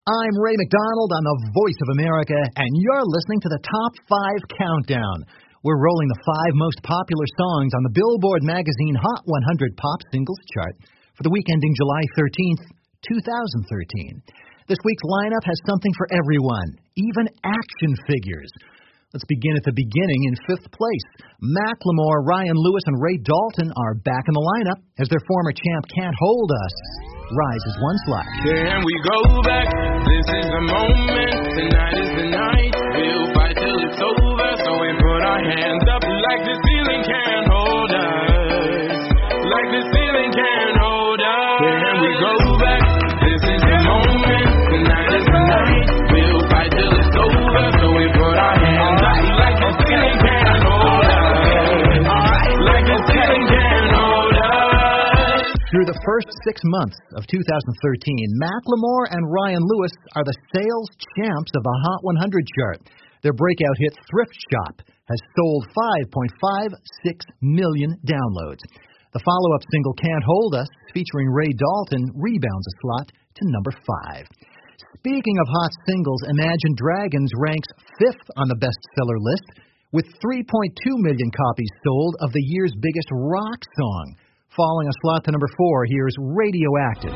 I'm Ray McDonald on the Voice of America, and you're listening to the Top 5 Countdown. We're rolling the 5 most popular songs on the Billboard magazine Hot 100 Pop Singles chart for the week ending July 13th, 2013. This week's lineup has something for everyone, even action figures. Let's begin at the beginning in 5th place. Macklemore, Ryan Lewis, and Ray Dalton are back in the lineup as their former champ Can't Hold Us rises one slot. Can we go back? This is the moment. Tonight is the night. We'll fight till it's over. So we put our hands up like the ceiling can't hold us. Like the ceiling can't hold us. Can we go back? This is the moment. Tonight is the night. We'll fight till it's over. So we put our hands up like the ceiling can't hold us. Like the ceiling can't hold us. Through the first 6 months of 2013, Macklemore and Ryan Lewis are the sales champs of the Hot 100 chart. Their breakout hit Thrift Shop has sold 5.56 million downloads. The follow-up single Can't Hold Us, featuring Ray Dalton, rebounds a slot to number 5. Speaking of hot singles, Imagine Dragons ranks 5th on the bestseller list with 3.2 million copies sold of the year's biggest rock song. Falling a slot to number 4, here's Radioactive.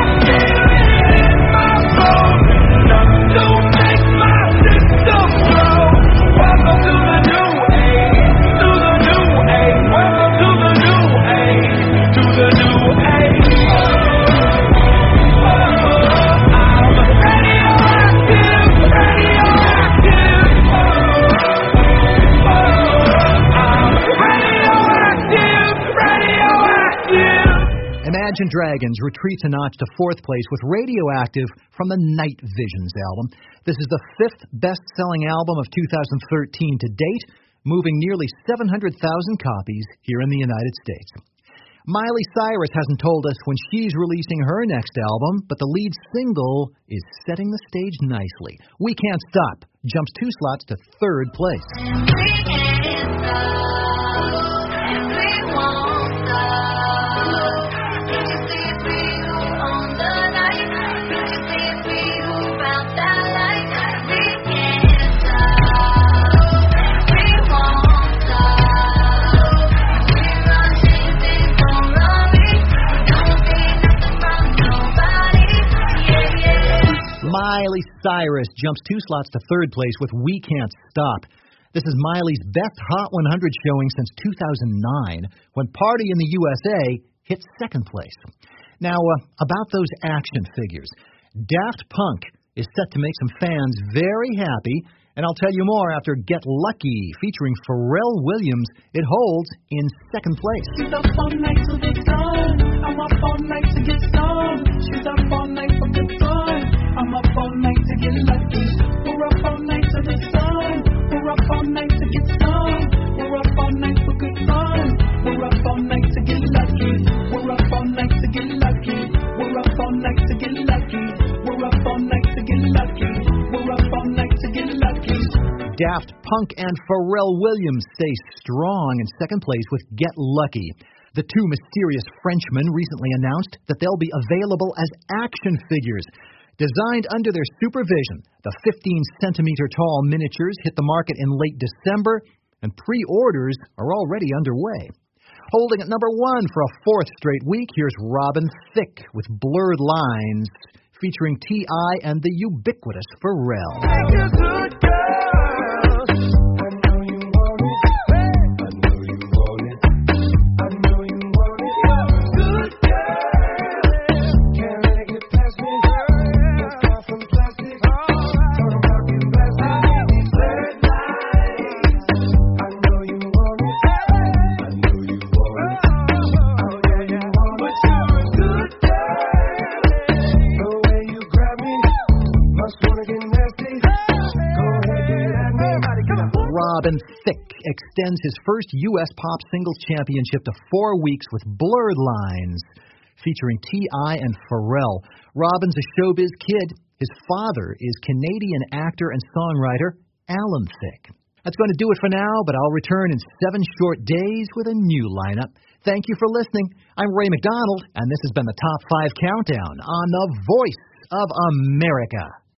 Imagine Dragons retreats a notch to 4th place with Radioactive from the Night Visions album. This is the 5th best-selling album of 2013 to date, moving nearly 700,000 copies here in the United States. Miley Cyrus hasn't told us when she's releasing her next album, but the lead single is setting the stage nicely. We Can't Stop jumps 2 slots to 3rd place. We can't stop, and we won't stop. Miley Cyrus jumps 2 slots to 3rd place with We Can't Stop. This is Miley's best Hot 100 showing since 2009, when Party in the USA hit 2nd place. Now, about those action figures. Daft Punk is set to make some fans very happy, and I'll tell you more after Get Lucky, featuring Pharrell Williams. It holds in 2nd place. She's up all night to get done. I'm up all night to get some. She's up all night for good fun. I'm up all night to get lucky. We're up all night to the sun. We're up all night to get some. We're up all night for good fun. We're up all night to get lucky. We're up all night to get lucky. We're up all night to get lucky. We're up all night to get lucky. We're up all night to get lucky. Daft Punk and Pharrell Williams stay strong in 2nd place with Get Lucky. The 2 mysterious Frenchmen recently announced that they'll be available as action figures. Designed under their supervision, the 15-centimeter tall miniatures hit the market in late December, and pre-orders are already underway. Holding at number 1 for a 4th straight week, here's Robin Thicke with Blurred Lines, featuring T.I. and the ubiquitous Pharrell. Robin Thicke extends his first U.S. Pop Singles Championship to 4 weeks with Blurred Lines, featuring T.I. and Pharrell. Robin's a showbiz kid. His father is Canadian actor and songwriter Alan Thicke. That's going to do it for now, but I'll return in 7 short days with a new lineup. Thank you for listening. I'm Ray McDonald, and this has been the Top 5 Countdown on the Voice of America.